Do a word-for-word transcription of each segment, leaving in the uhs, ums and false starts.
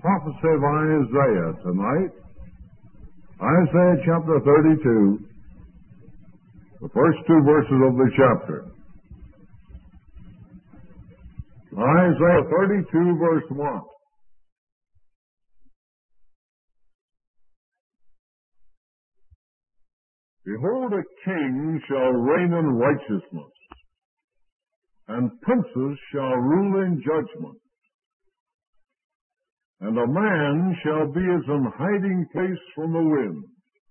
prophecy of Isaiah tonight. Isaiah chapter thirty-two, the first two verses of the chapter. Isaiah thirty-two, verse one. Behold, a king shall reign in righteousness, and princes shall rule in judgment. And a man shall be as an hiding place from the wind,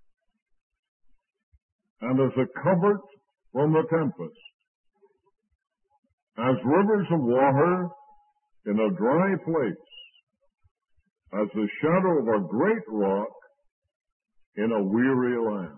and as a covert from the tempest, as rivers of water in a dry place, as the shadow of a great rock in a weary land.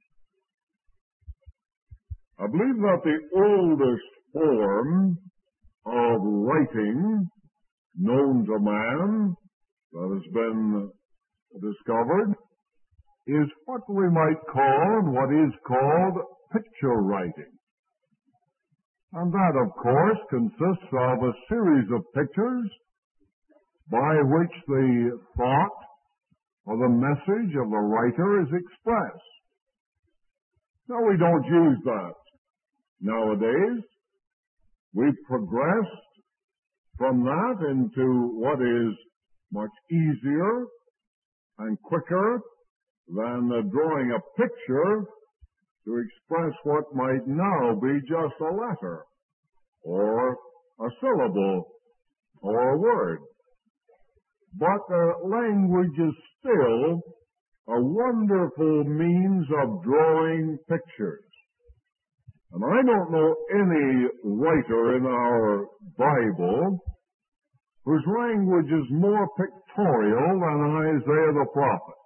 I believe that the oldest form of writing known to man that has been discovered is what we might call and what is called picture writing. And that, of course, consists of a series of pictures by which the thought or the message of the writer is expressed. Now, we don't use that nowadays. We've progressed from that into what is much easier and quicker than uh, drawing a picture to express what might now be just a letter or a syllable or a word. But uh, language is still a wonderful means of drawing pictures. And I don't know any writer in our Bible whose language is more pictorial than Isaiah the prophet.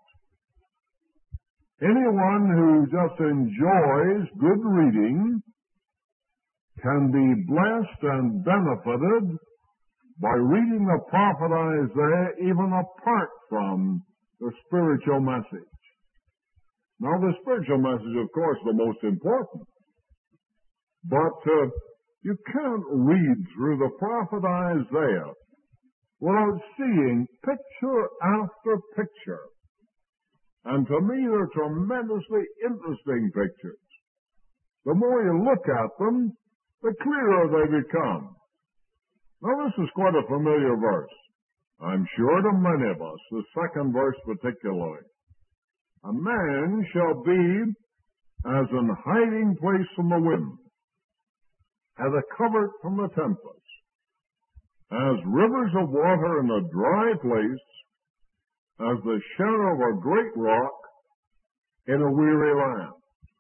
Anyone who just enjoys good reading can be blessed and benefited by reading the prophet Isaiah even apart from the spiritual message. Now, the spiritual message, of course, is the most important. But uh, you can't read through the prophet Isaiah without seeing picture after picture. And to me, they're tremendously interesting pictures. The more you look at them, the clearer they become. Now, this is quite a familiar verse, I'm sure, to many of us, the second verse particularly. A man shall be as an hiding place from the wind, as a covert from the tempest, as rivers of water in a dry place, as the shadow of a great rock in a weary land.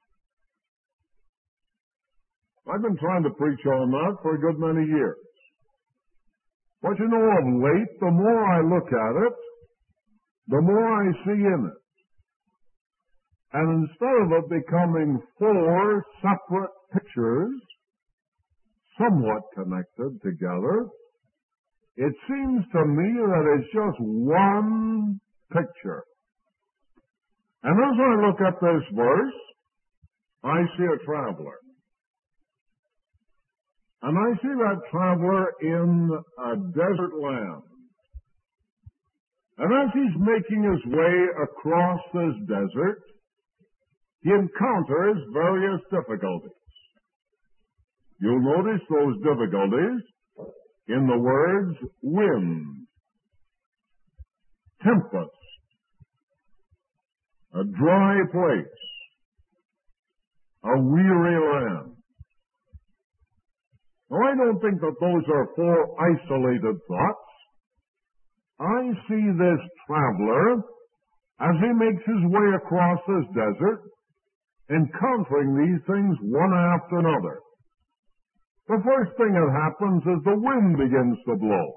I've been trying to preach on that for a good many years. But you know, of late, the more I look at it, the more I see in it. And instead of it becoming four separate pictures, somewhat connected together, it seems to me that it's just one picture. And as I look at this verse, I see a traveler. And I see that traveler in a desert land. And as he's making his way across this desert, he encounters various difficulties. You'll notice those difficulties in the words wind, tempest, a dry place, a weary land. Now, I don't think that those are four isolated thoughts. I see this traveler, as he makes his way across this desert, encountering these things one after another. The first thing that happens is the wind begins to blow.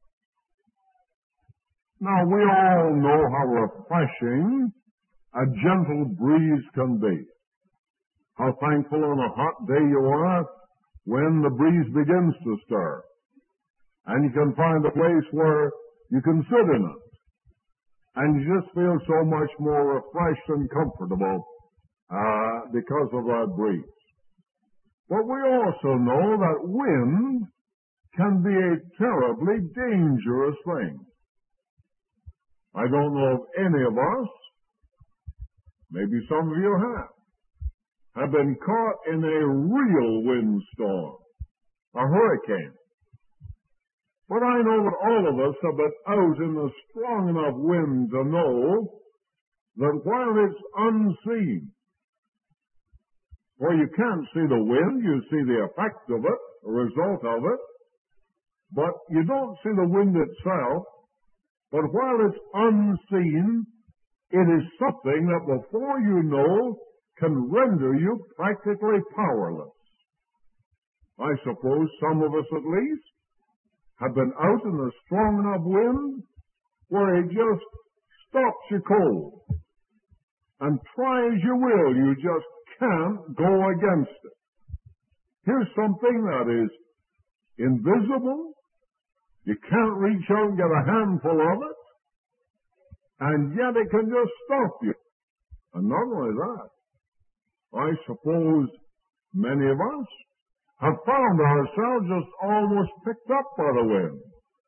Now, we all know how refreshing a gentle breeze can be. How thankful on a hot day you are when the breeze begins to stir. And you can find a place where you can sit in it. And you just feel so much more refreshed and comfortable uh, because of that breeze. But we also know that wind can be a terribly dangerous thing. I don't know of any of us, maybe some of you have, have been caught in a real windstorm, a hurricane. But I know that all of us have been out in a strong enough wind to know that while it's unseen, where you can't see the wind, you see the effect of it, the result of it, but you don't see the wind itself. But while it's unseen, it is something that before you know can render you practically powerless. I suppose some of us at least have been out in a strong enough wind where it just stops you cold. And try as you will, you just can't go against it. Here's something that is invisible. You can't reach out and get a handful of it. And yet it can just stop you. And not only that, I suppose many of us have found ourselves just almost picked up by the wind.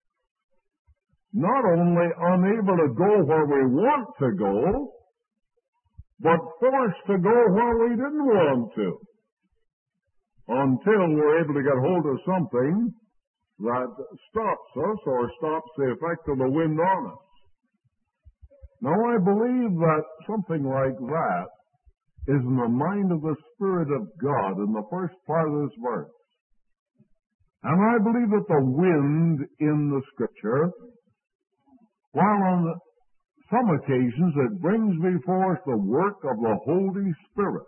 Not only unable to go where we want to go, but forced to go where we didn't want to, until we're able to get hold of something that stops us or stops the effect of the wind on us. Now, I believe that something like that is in the mind of the Spirit of God in the first part of this verse. And I believe that the wind in the Scripture, while on some occasions it brings before us the work of the Holy Spirit,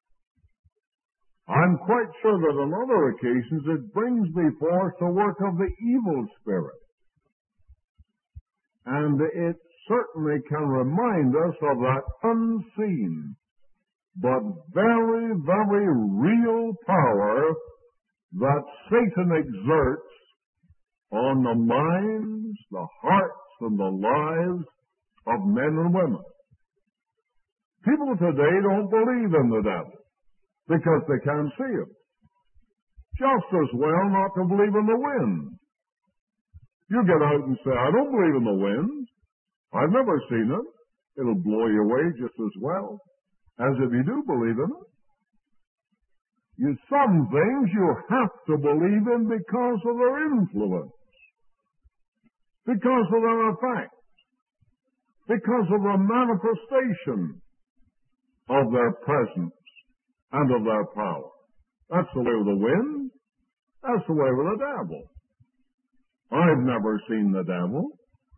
I'm quite sure that on other occasions it brings before us the work of the evil spirit. And it certainly can remind us of that unseen but very, very real power that Satan exerts on the minds, the hearts, and the lives of men and women. People today don't believe in the devil because they can't see him. Just as well not to believe in the wind. You get out and say, I don't believe in the wind. I've never seen it. It'll blow you away just as well as if you do believe in it. You, some things you have to believe in because of their influence, because of their effect, because of the manifestation of their presence and of their power. That's the way with the wind. That's the way with the devil. I've never seen the devil.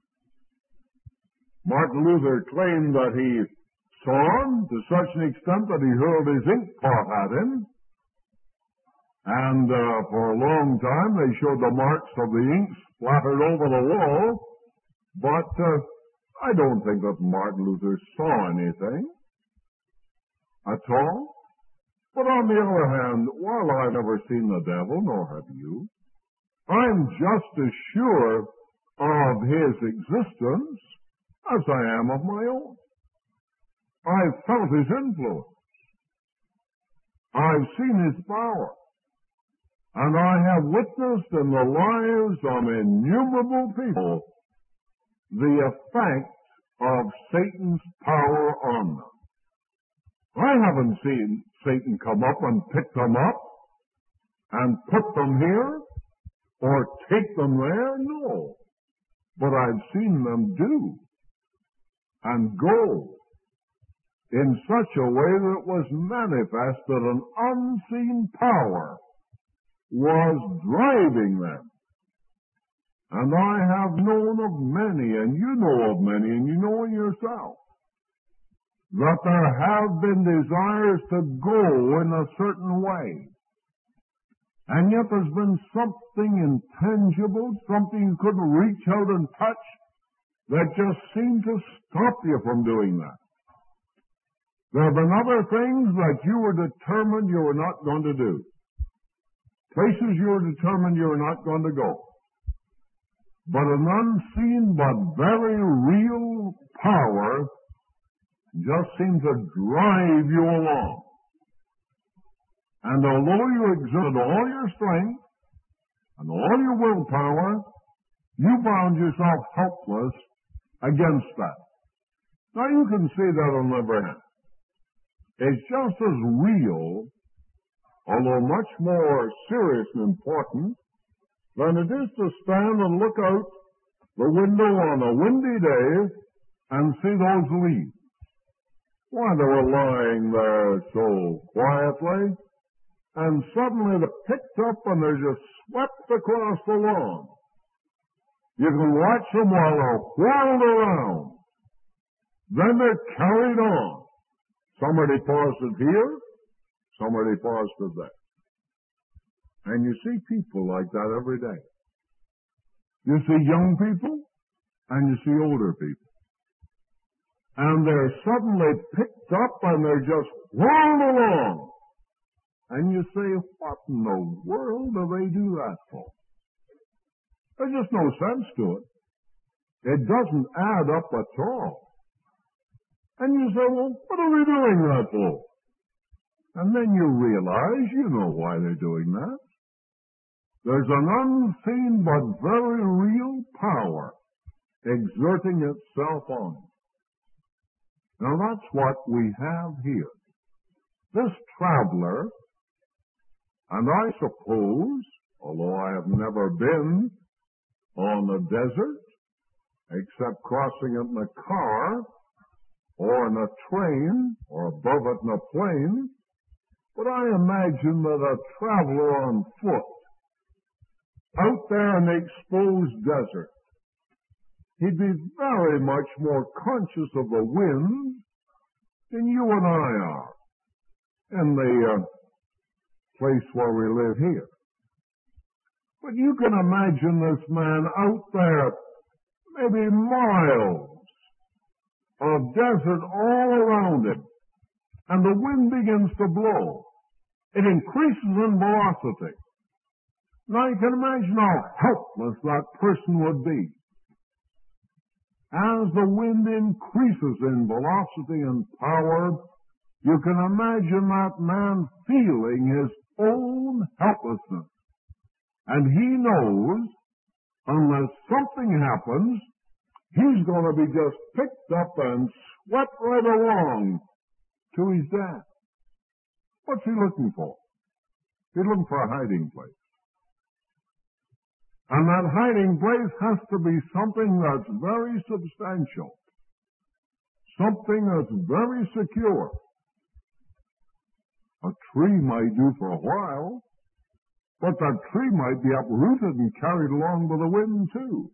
Martin Luther claimed that he saw him to such an extent that he hurled his ink pot at him. And uh, for a long time they showed the marks of the ink splattered over the wall. But uh, I don't think that Martin Luther saw anything at all. But on the other hand, while I've never seen the devil, nor have you, I'm just as sure of his existence as I am of my own. I've felt his influence. I've seen his power. And I have witnessed in the lives of innumerable people the effect of Satan's power on them. I haven't seen Satan come up and pick them up and put them here or take them there, no. But I've seen them do and go in such a way that it was manifest that an unseen power was driving them. And I have known of many, and you know of many, and you know yourself, that there have been desires to go in a certain way. And yet there's been something intangible, something you couldn't reach out and touch, that just seemed to stop you from doing that. There have been other things that you were determined you were not going to do. Places you were determined you were not going to go. But an unseen but very real power just seemed to drive you along. And although you exerted all your strength and all your willpower, you found yourself helpless against that. Now you can see that on every hand. It's just as real, although much more serious and important, than it is to stand and look out the window on a windy day and see those leaves. Why, they were lying there so quietly, and suddenly they're picked up and they're just swept across the lawn. You can watch them while they're whirled around. Then they're carried on. Some are deposited here, some are deposited there. And you see people like that every day. You see young people, and you see older people. And they're suddenly picked up and they're just whirled along. And you say, what in the world do they do that for? There's just no sense to it. It doesn't add up at all. And you say, well, what are they doing that for? And then you realize you know why they're doing that. There's an unseen but very real power exerting itself on them. Now that's what we have here. This traveler, and I suppose, although I have never been on the desert, except crossing it in a car, or in a train, or above it in a plane, but I imagine that a traveler on foot, out there in the exposed desert, he'd be very much more conscious of the wind than you and I are in the uh, place where we live here. But you can imagine this man out there, maybe miles of desert all around him, and the wind begins to blow. It increases in velocity. Now you can imagine how helpless that person would be. As the wind increases in velocity and power, you can imagine that man feeling his own helplessness. And he knows, unless something happens, he's going to be just picked up and swept right along to his death. What's he looking for? He's looking for a hiding place. And that hiding place has to be something that's very substantial, something that's very secure. A tree might do for a while, but that tree might be uprooted and carried along by the wind too.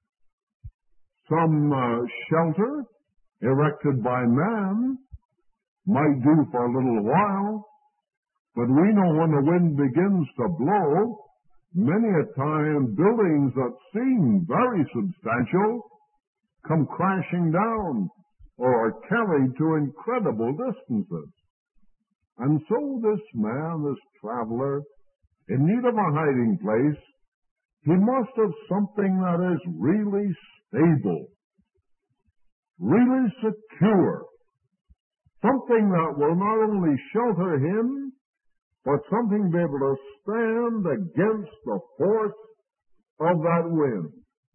Some uh, shelter erected by man might do for a little while, but we know when the wind begins to blow, many a time buildings that seem very substantial come crashing down or are carried to incredible distances. And so this man, this traveler, in need of a hiding place, he must have something that is really stable, really secure, something that will not only shelter him, but something be able to stand against the force of that wind.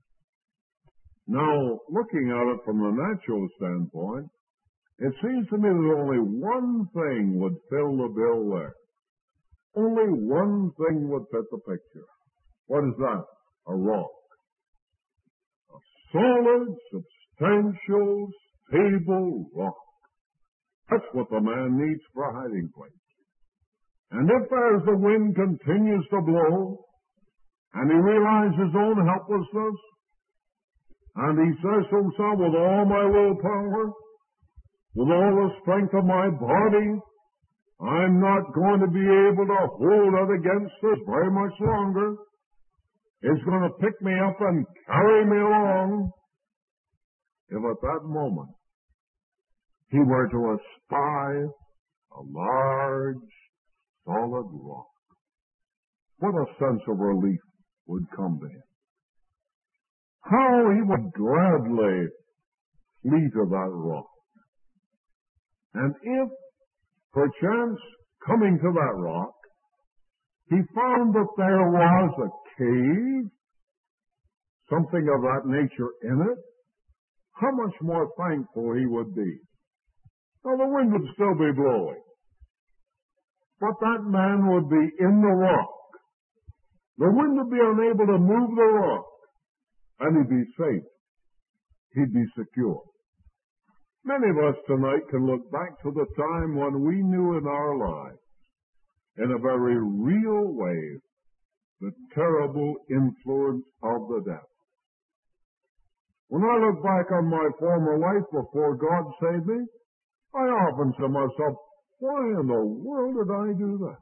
Now, looking at it from the natural standpoint, it seems to me that only one thing would fill the bill there. Only one thing would fit the picture. What is that? A rock. A solid, substantial, stable rock. That's what the man needs for a hiding place. And if as the wind continues to blow, and he realizes his own helplessness, and he says to himself, with all my willpower, with all the strength of my body, I'm not going to be able to hold it against this very much longer. It's going to pick me up and carry me along. If at that moment he were to espy a large, solid rock, what a sense of relief would come to him. How he would gladly flee to that rock. And if, perchance, coming to that rock, he found that there was a cave, something of that nature in it, how much more thankful he would be. Now, the wind would still be blowing, but that man would be in the rock. The wind would be unable to move the rock, and he'd be safe. He'd be secure. Many of us tonight can look back to the time when we knew in our lives, in a very real way, the terrible influence of the devil. When I look back on my former life before God saved me, I often say to myself, why in the world did I do that?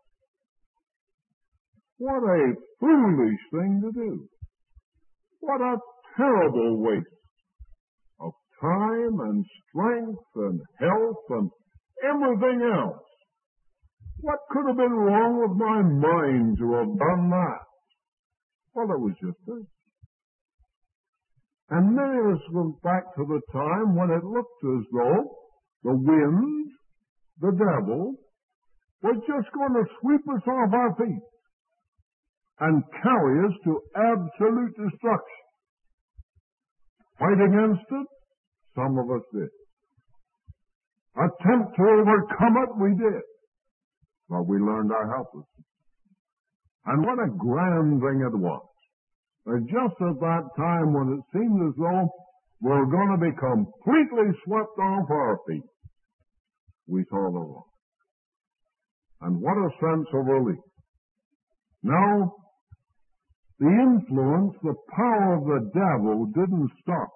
What a foolish thing to do. What a terrible waste of time and strength and health and everything else. What could have been wrong with my mind to have done that? Well, it was just this. And many of us look back to the time when it looked as though the wind, the devil, was just going to sweep us off our feet and carry us to absolute destruction. Fight against it? Some of us did. Attempt to overcome it? We did. But we learned our helplessness. And what a grand thing it was. And just at that time when it seemed as though we were going to be completely swept off our feet, we saw the rock. And what a sense of relief. Now, the influence, the power of the devil didn't stop.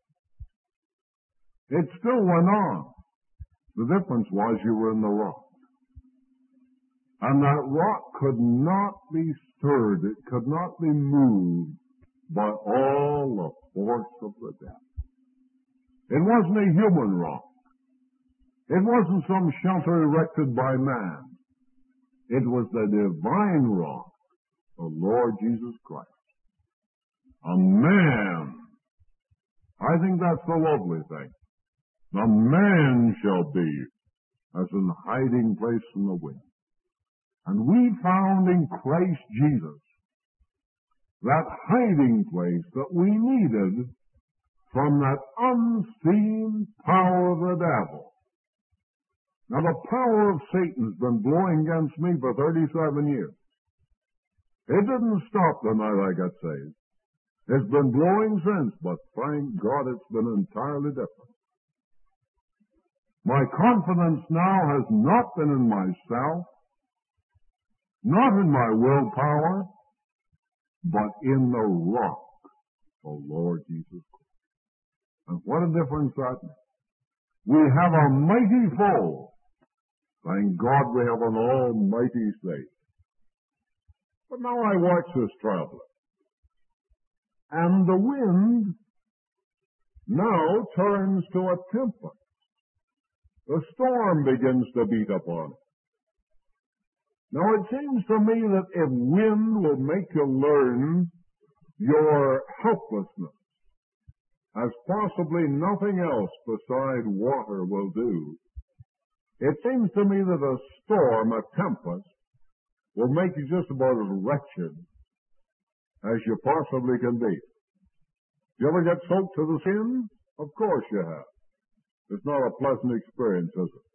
It still went on. The difference was you were in the rock. And that rock could not be stirred. It could not be moved by all the force of the devil. It wasn't a human rock. It wasn't some shelter erected by man. It was the divine rock, the Lord Jesus Christ. A man. I think that's the lovely thing. A man shall be as an hiding place from the wind. And we found in Christ Jesus that hiding place that we needed from that unseen power of the devil. Now, the power of Satan's been blowing against me for thirty-seven years. It didn't stop the night I got saved. It's been blowing since, but thank God it's been entirely different. My confidence now has not been in myself, not in my willpower, but in the rock, the Lord Jesus Christ. And what a difference that makes. We have a mighty foe. Thank God we have an almighty Savior. But now I watch this traveler. And the wind now turns to a tempest. The storm begins to beat upon it. Now it seems to me that if wind will make you learn your helplessness, as possibly nothing else beside water will do, it seems to me that a storm, a tempest, will make you just about as wretched as you possibly can be. You ever get soaked to the skin? Of course you have. It's not a pleasant experience, is it?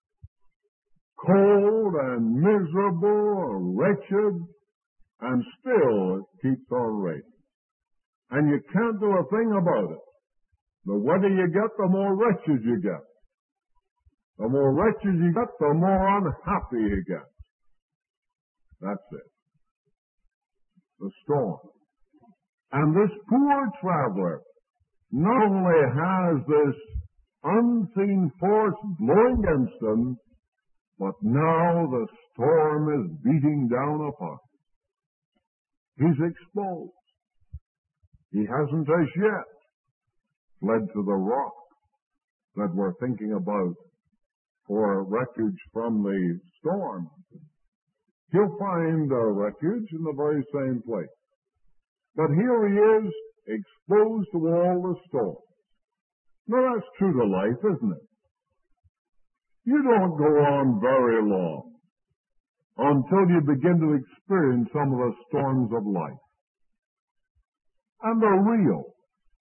Cold and miserable and wretched, and still it keeps on raining. And you can't do a thing about it. The wetter you get, the more wretched you get. The more wretched you get, the more unhappy you get. That's it. The storm. And this poor traveler not only has this unseen force blowing against him, but now the storm is beating down upon him. He's exposed. He hasn't as yet fled to the rock that we're thinking about for refuge from the storm. He'll find a refuge in the very same place. But here he is, exposed to all the storms. Now that's true to life, isn't it? You don't go on very long until you begin to experience some of the storms of life. And they're real.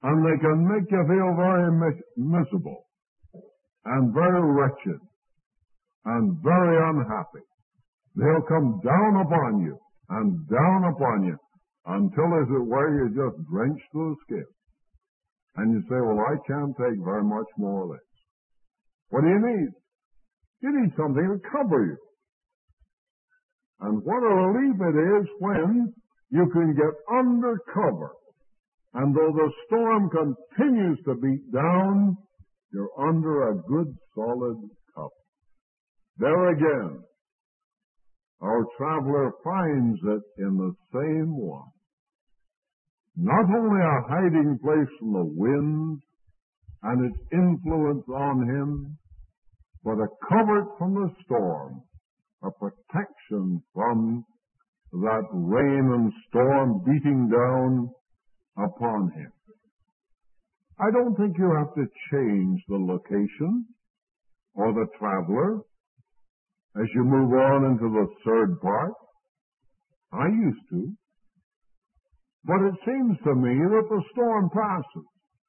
and they can make you feel very mis- miserable and very wretched and very unhappy. They'll come down upon you and down upon you until, as it were, you're just drenched to the skin. And you say, well, I can't take very much more of this. What do you need? You need something to cover you. And what a relief it is when you can get under cover. And though the storm continues to beat down, you're under a good solid cover. There again, our traveler finds it in the same one. Not only a hiding place from the wind and its influence on him, but a covert from the storm, a protection from that rain and storm beating down upon him. I don't think you have to change the location or the traveler as you move on into the third part. I used to. But it seems to me that the storm passes.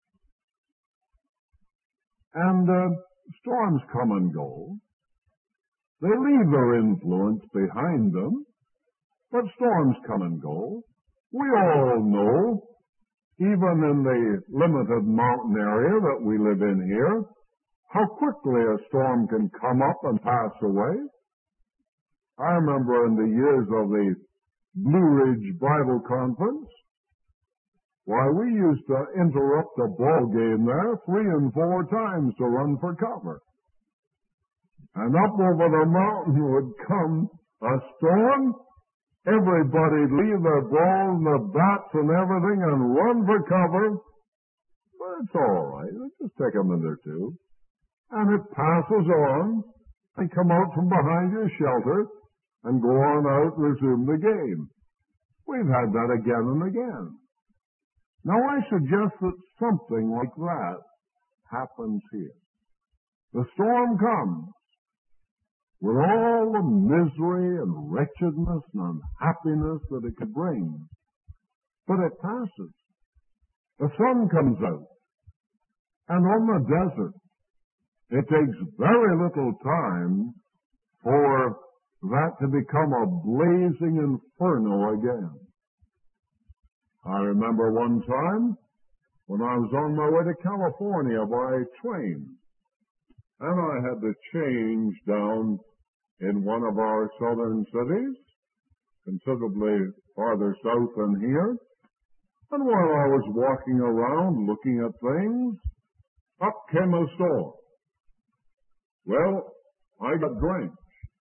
And uh, storms come and go. They leave their influence behind them, but storms come and go. We all know, even in the limited mountain area that we live in here, how quickly a storm can come up and pass away. I remember in the years of the Blue Ridge Bible Conference, why, we used to interrupt a ball game there three and four times to run for cover. And up over the mountain would come a storm. Everybody'd leave their balls and their bats and everything and run for cover. But it's all right. It'll just take a minute or two. And it passes on. And come out from behind your shelter and go on out and resume the game. We've had that again and again. Now, I suggest that something like that happens here. The storm comes with all the misery and wretchedness and unhappiness that it could bring. But it passes. The sun comes out. And on the desert, it takes very little time for that to become a blazing inferno again. I remember one time when I was on my way to California by train, and I had to change down in one of our southern cities, considerably farther south than here. And while I was walking around looking at things, up came a storm. Well, I got drenched,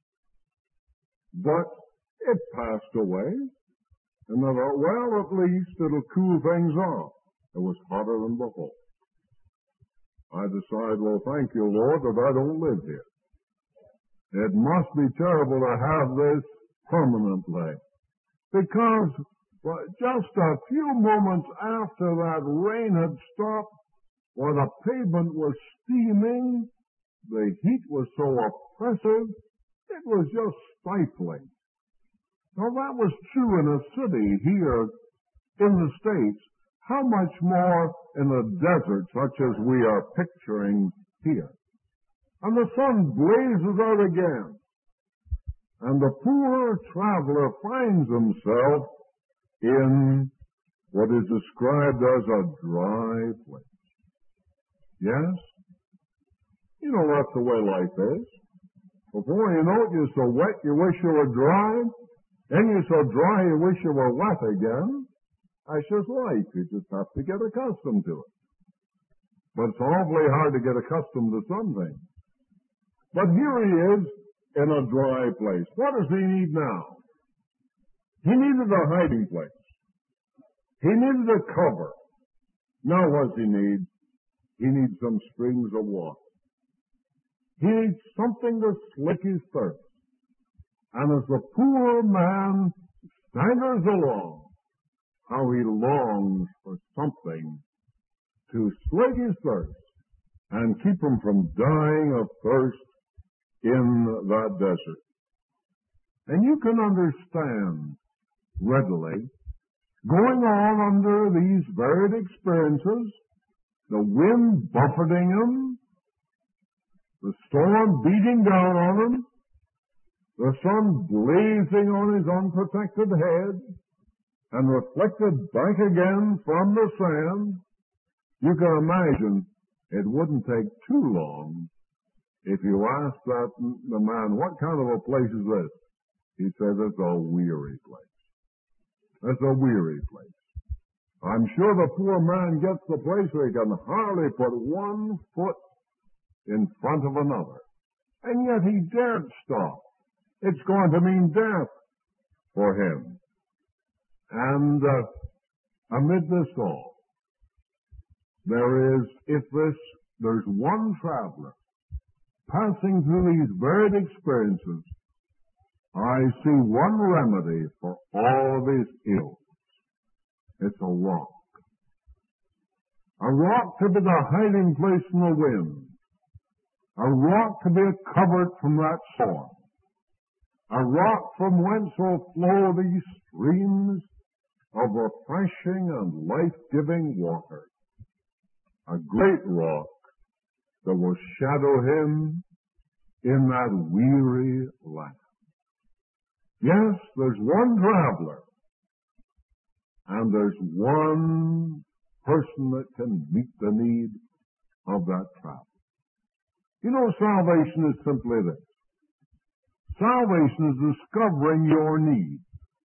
but it passed away. And I thought, well, at least it'll cool things off. It was hotter than before. I decided, well, thank you, Lord, that I don't live here. It must be terrible to have this permanently. Because well, just a few moments after that rain had stopped, while the pavement was steaming, the heat was so oppressive, it was just stifling. Now, that was true in a city here in the States. How much more in the desert, such as we are picturing here? And the sun blazes out again. And the poor traveler finds himself in what is described as a dry place. Yes? You know, that's the way life is. Before you know it, you're so wet you wish you were dry. Then you're so dry you wish you were wet again. That's just life. You just have to get accustomed to it. But it's awfully hard to get accustomed to something. But here he is in a dry place. What does he need now? He needed a hiding place. He needed a cover. Now what does he need? He needs some springs of water. He needs something to slake his thirst. And as the poor man staggers along, how he longs for something to slake his thirst and keep him from dying of thirst in that desert. And you can understand readily, going on under these varied experiences, the wind buffeting him, the storm beating down on him, the sun blazing on his unprotected head, and reflected back again from the sand, you can imagine it wouldn't take too long if you asked that the man, what kind of a place is this? He said, it's a weary place. It's a weary place. I'm sure the poor man gets the place where he can hardly put one foot in front of another. And yet he daren't stop. It's going to mean death for him. And uh, amid this all, there is, if this, there's one traveler passing through these varied experiences, I see one remedy for all of his ills. It's a rock. A rock to be the hiding place from the wind. A rock to be a covert from that storm. A rock from whence will flow these streams of refreshing and life-giving water. A great rock that will shadow him in that weary land. Yes, there's one traveler, and there's one person that can meet the need of that traveler. You know, salvation is simply this. Salvation is discovering your need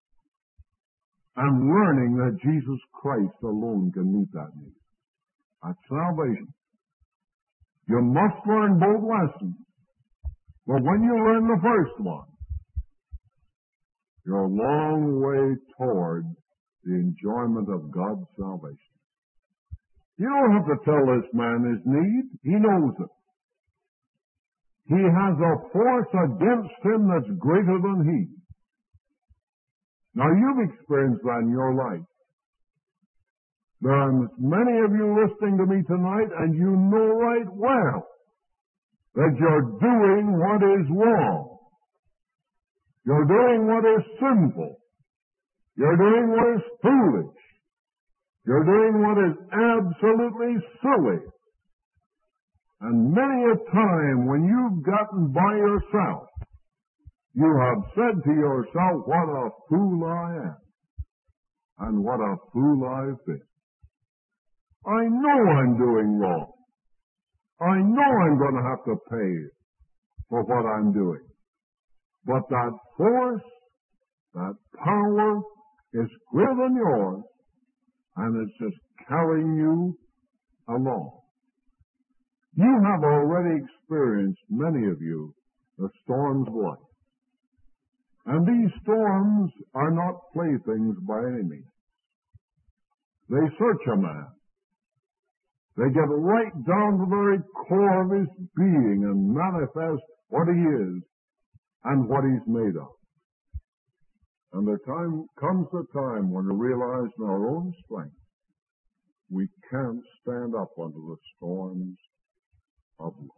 and learning that Jesus Christ alone can meet that need. That's salvation. You must learn both lessons. But when you learn the first one, you're a long way toward the enjoyment of God's salvation. You don't have to tell this man his need. He knows it. He has a force against him that's greater than he. Now, you've experienced that in your life. There are many of you listening to me tonight, and you know right well that you're doing what is wrong. You're doing what is sinful. You're doing what is foolish. You're doing what is absolutely silly. And many a time when you've gotten by yourself, you have said to yourself, what a fool I am, and what a fool I've been. I know I'm doing wrong. I know I'm going to have to pay for what I'm doing. But that force, that power is greater than yours, and it's just carrying you along. You have already experienced, many of you, the storms of life. And these storms are not playthings by any means. They search a man. They get right down to the very core of his being and manifest what he is and what he's made of. And there time, comes a time when we realize in our own strength we can't stand up under the storms of life.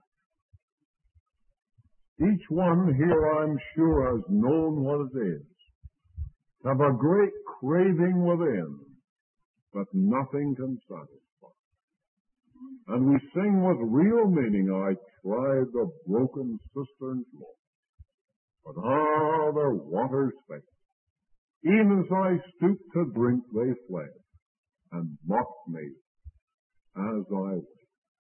Each one here, I'm sure, has known what it is to have a great craving within, but nothing can satisfy. And we sing with real meaning, I tried the broken cisterns, Lord, but ah, their waters failed. Even as I stooped to drink, they fled, and mocked me as I went.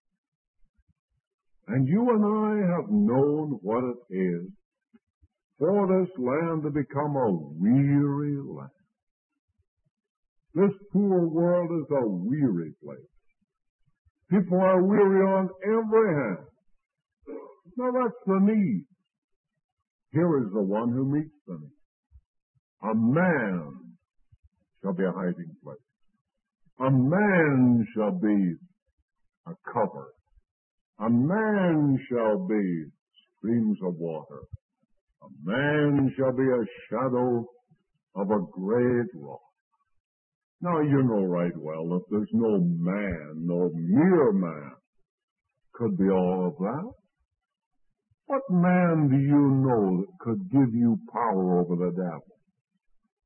And you and I have known what it is for this land to become a weary land. This poor world is a weary place. People are weary on every hand. Now that's the need. Here is the one who meets the need. A man shall be a hiding place. A man shall be a cover. A man shall be streams of water. A man shall be a shadow of a great rock. Now, you know right well that there's no man, no mere man, could be all of that. What man do you know that could give you power over the devil?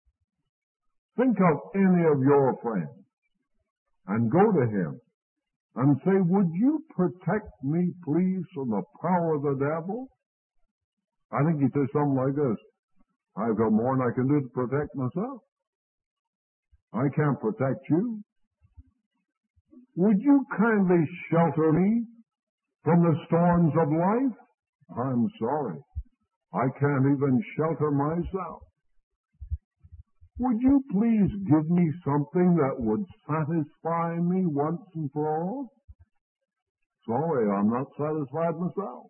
Think of any of your friends and go to him and say, would you protect me, please, from the power of the devil? I think he'd say something like this: I've got more than I can do to protect myself. I can't protect you. Would you kindly shelter me from the storms of life? I'm sorry, I can't even shelter myself. Would you please give me something that would satisfy me once and for all? Sorry, I'm not satisfied myself.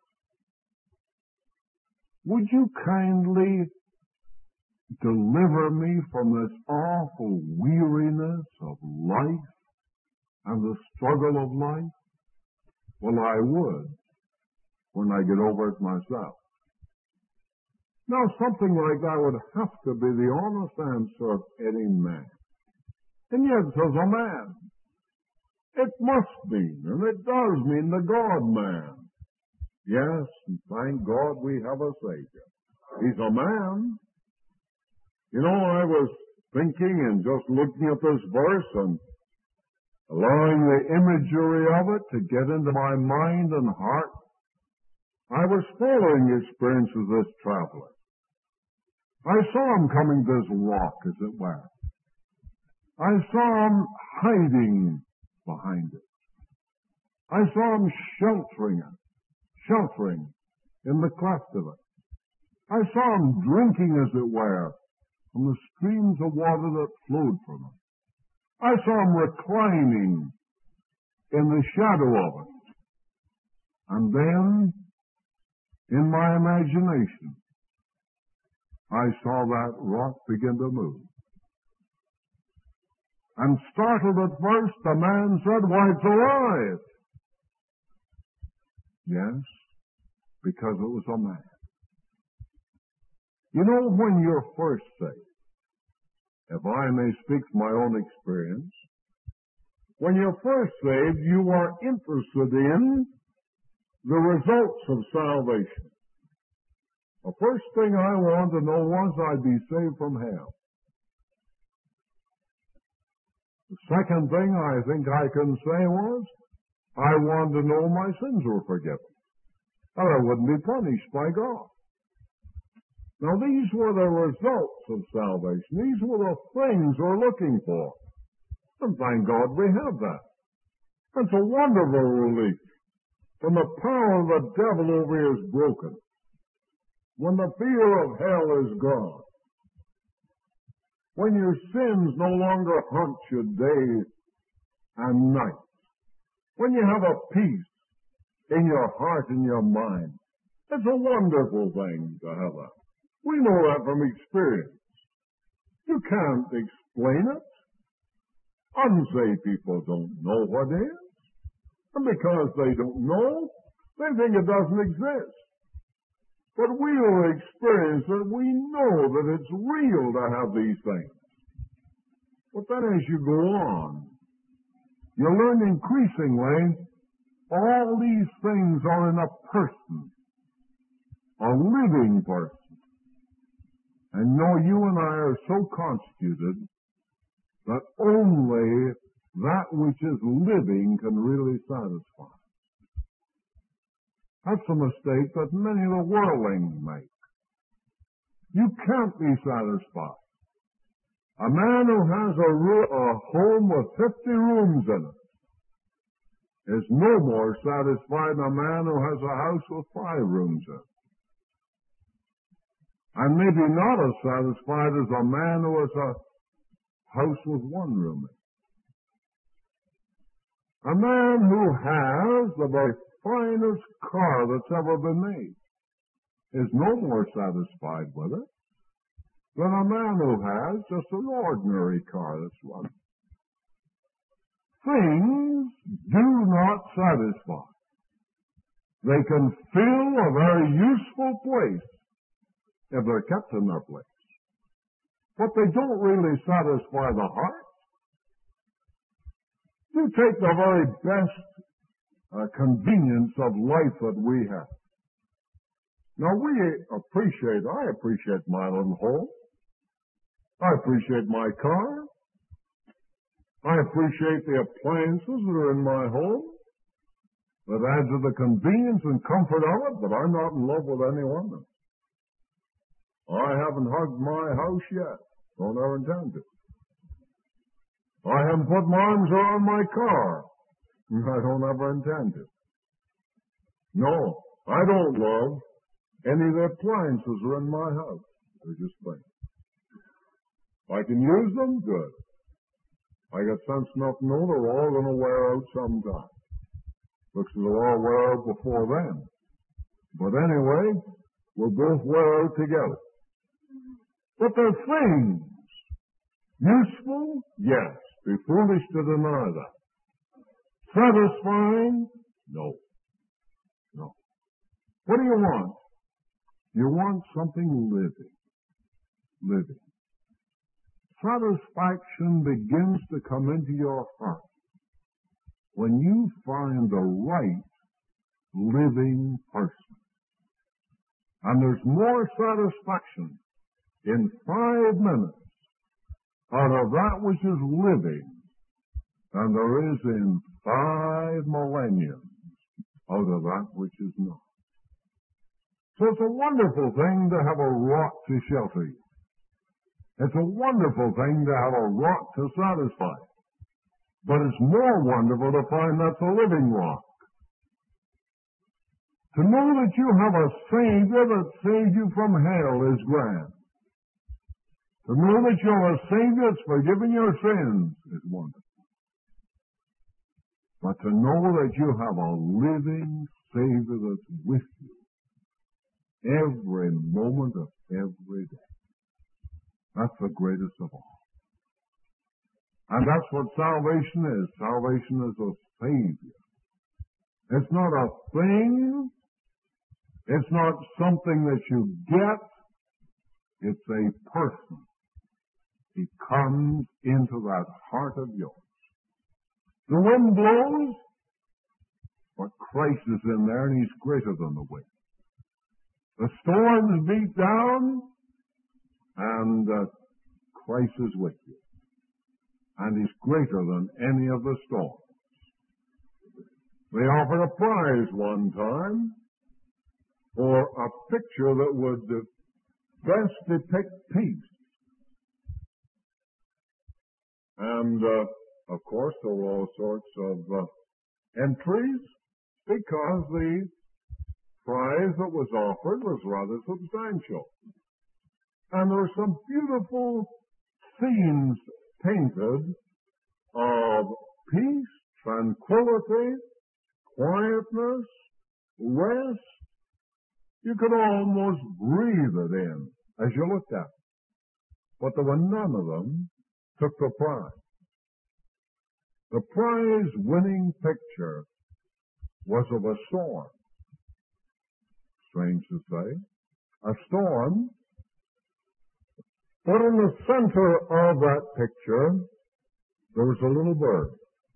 Would you kindly deliver me from this awful weariness of life and the struggle of life? Well, I would, when I get over it myself. Now, something like that would have to be the honest answer of any man. And yet, as a man, it must mean, and it does mean, the God-man. Yes, and thank God we have a Savior. He's a man. You know, I was thinking and just looking at this verse and allowing the imagery of it to get into my mind and heart. I was following the experience of this traveler. I saw him coming this walk, as it were. I saw him hiding behind it. I saw him sheltering it, sheltering in the cleft of it. I saw him drinking, as it were, from the streams of water that flowed from it. I saw him reclining in the shadow of it. And then, in my imagination, I saw that rock begin to move. And startled at first, the man said, "Why, it's alive!" Yes, because it was a man. You know, when you're first saved, if I may speak from my own experience, when you're first saved, you are interested in the results of salvation. The first thing I wanted to know was I'd be saved from hell. The second thing I think I can say was I wanted to know my sins were forgiven, that I wouldn't be punished by God. Now, these were the results of salvation. These were the things we're looking for. And thank God we have that. It's a wonderful relief when the power of the devil over you is broken, when the fear of hell is gone, when your sins no longer haunt you day and night, when you have a peace in your heart and your mind. It's a wonderful thing to have that. We know that from experience. You can't explain it. Unsaved people don't know what it is. And because they don't know, they think it doesn't exist. But we will experience it. We know that it's real to have these things. But then as you go on, you learn increasingly all these things are in a person, a living person. And know you and I are so constituted that only that which is living can really satisfy. That's a mistake that many of the worldlings make. You can't be satisfied. A man who has a, ro- a home with fifty rooms in it is no more satisfied than a man who has a house with five rooms in it. And maybe not as satisfied as a man who has a house with one room in it. A man who has the very finest car that's ever been made is no more satisfied with it than a man who has just an ordinary car that's running. Things do not satisfy. They can fill a very useful place if they're kept in their place. But they don't really satisfy the heart. You take the very best uh, convenience of life that we have. Now, we appreciate, I appreciate my little home. I appreciate my car. I appreciate the appliances that are in my home. that adds to the convenience and comfort of it, but I'm not in love with any one of them. I haven't hugged my house yet. Don't ever intend to. I haven't put my arms around my car. I don't ever intend to. No, I don't love any of the appliances that are in my house. They're just things. If I can use them, good. I got sense enough to know they're all going to wear out sometime. Looks as though I'll wear out before then. But anyway, we'll both wear out together. But they're things. Useful? Yes. Be foolish to deny that. Satisfying? No. No. What do you want? You want something living. Living. Satisfaction begins to come into your heart when you find the right living person. And there's more satisfaction in five minutes out of that which is living than there is in five millenniums out of that which is not. So it's a wonderful thing to have a rock to shelter you. It's a wonderful thing to have a rock to satisfy. But it's more wonderful to find that's a living rock. To know that you have a Savior that saved you from hell is grand. To know that you have a Savior that's forgiven your sins is wonderful. But to know that you have a living Savior that's with you every moment of every day, that's the greatest of all. And that's what salvation is. Salvation is a Savior. It's not a thing. It's not something that you get. It's a person. He comes into that heart of yours. The wind blows, but Christ is in there and He's greater than the wind. The storms beat down, and uh, Christ is with you. And He's greater than any of the storms. They offered a prize one time for a picture that would uh, best depict peace. And, uh, of course, there were all sorts of uh, entries because the prize that was offered was rather substantial. And there were some beautiful scenes painted of peace, tranquility, quietness, rest. You could almost breathe it in as you looked at it. But there were none of them took the prize. The prize-winning picture was of a storm. Strange to say. A storm. But in the center of that picture, there was a little bird.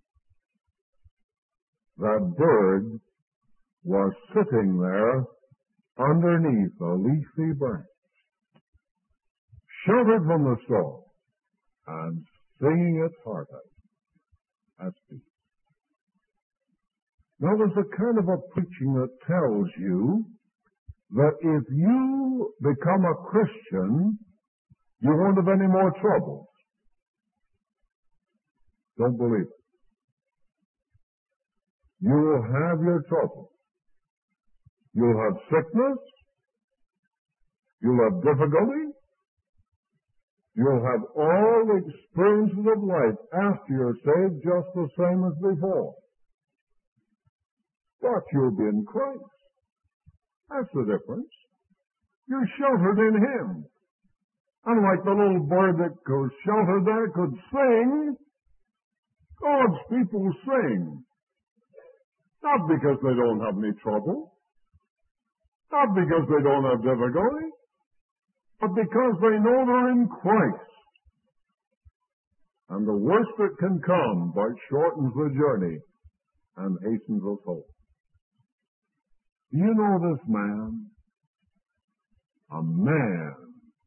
That bird was sitting there underneath a leafy branch, sheltered from the storm, and singing its heart out. That's peace. Now there's a kind of a preaching that tells you that if you become a Christian, you won't have any more troubles. Don't believe it. You will have your troubles. You'll have sickness. You'll have difficulty. You'll have all the experiences of life after you're saved just the same as before. But you'll be in Christ. That's the difference. You're sheltered in Him. Unlike the little bird that was sheltered there could sing, God's people sing. Not because they don't have any trouble. Not because they don't have difficulty. But because they know they're in Christ. And the worst that can come but shortens the journey and hastens us home. Do you know this man? A man.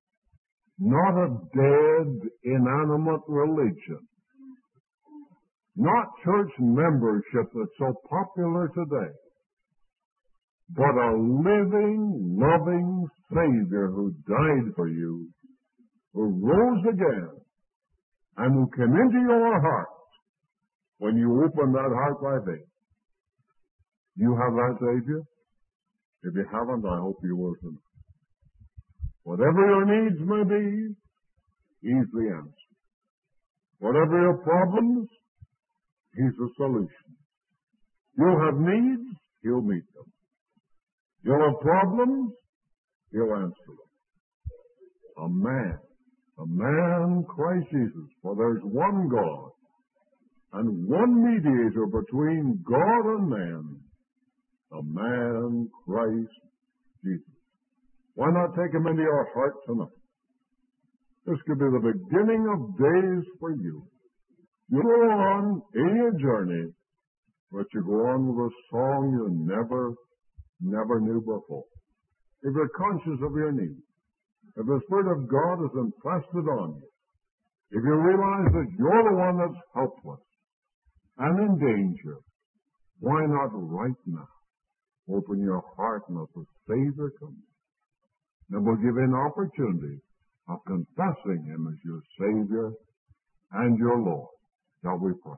Not a dead, inanimate religion. Not church membership that's so popular today, but a living, loving Savior who died for you, who rose again, and who came into your heart when you open that heart by faith. You have that Savior? If you haven't, I hope you will tonight. Whatever your needs may be, He's the answer. Whatever your problems, He's the solution. You'll have needs, He'll meet them. You'll have problems, He'll answer them. A man, a man, Christ Jesus, for there's one God and one mediator between God and man, the man, Christ Jesus. Why not take Him into your heart tonight? This could be the beginning of days for you. You go on in your journey, but you go on with a song you never, never knew before. If you're conscious of your need, if the Spirit of God has impressed it on you, if you realize that you're the one that's helpless and in danger, why not right now open your heart and let the Savior come? And we'll give you an opportunity of confessing Him as your Savior and your Lord. Shall we pray?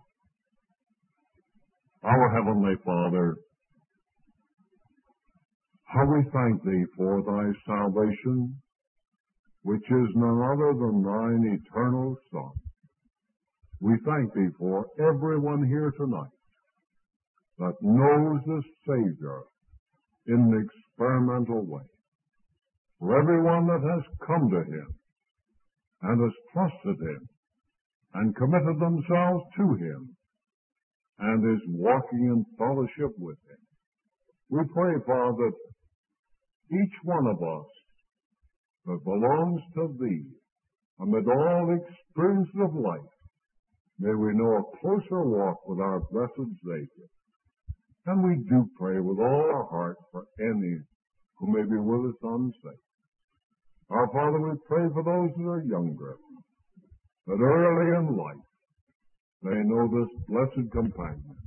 Our Heavenly Father, how we thank Thee for Thy salvation, which is none other than Thine eternal Son. We thank Thee for everyone here tonight that knows this Savior in an experimental way. For everyone that has come to Him and has trusted Him and committed themselves to Him and is walking in fellowship with Him. We pray, Father, that each one of us that belongs to Thee, amid all experiences of life, may we know a closer walk with our blessed Savior. And we do pray with all our heart for any who may be with us unsaved. Our Father, we pray for those that are younger, that early in life they know this blessed companion,